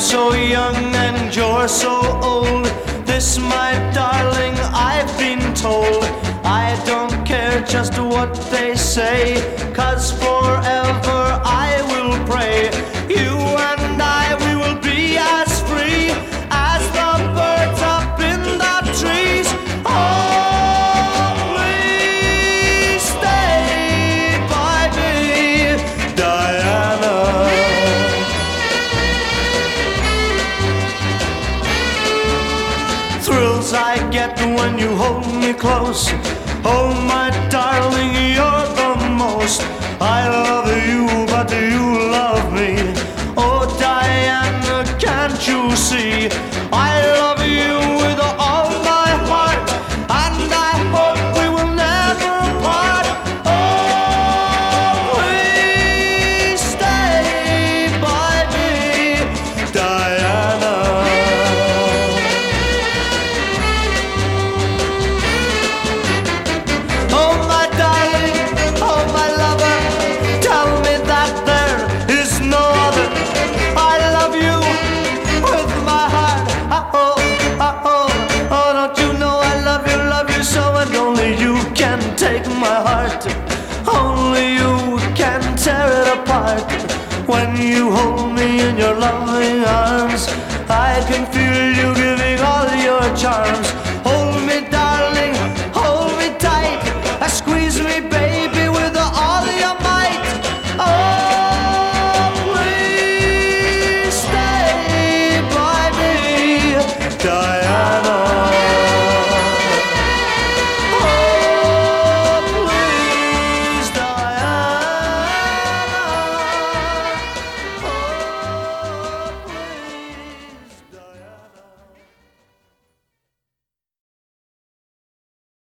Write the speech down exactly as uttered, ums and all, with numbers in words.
so young and you're so old. This, my darling, I've been told. I don't care just what they say, 'cause forever I will pray. You and I, we will be as free as the birds up in the trees. Oh, please stay by me, Diana. Thrills I get when you hold me close. Oh, my darling, you're the most. I love you, but do you love me? Oh, Diana, can't you see? I love you with all my heart, and I hope we will never part. Oh, please stay by me, Diana. Oh, my darling, oh, my lover, tell me that there is no other. I love you with my heart. Oh, oh, oh, oh, don't you know I love you, love you so, and only you can take my heart. Only you can tear it apart. When you hold me in your loving arms, I can feel